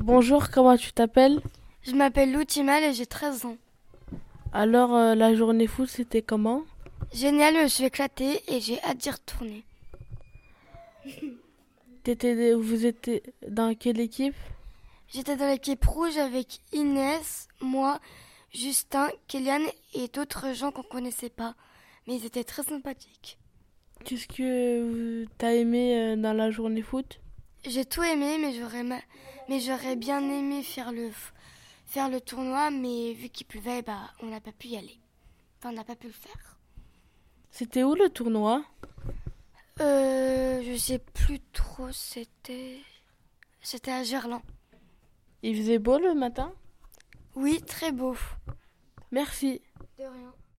Bonjour, comment tu t'appelles? Je m'appelle Lou Timal et j'ai 13 ans. Alors, la journée foot, c'était comment? Génial, je me suis éclatée et j'ai hâte d'y retourner. Vous étiez dans quelle équipe? J'étais dans l'équipe rouge avec Inès, moi, Justin, Kéliane et d'autres gens qu'on connaissait pas. Mais ils étaient très sympathiques. Qu'est-ce que t'as aimé dans la journée foot? J'ai tout aimé, mais j'aurais bien aimé faire le tournoi, mais vu qu'il pleuvait, on n'a pas pu y aller. Enfin, on n'a pas pu le faire. C'était où le tournoi? Je sais plus trop, c'était à Gerland. Il faisait beau le matin? Oui, très beau. Merci. De rien.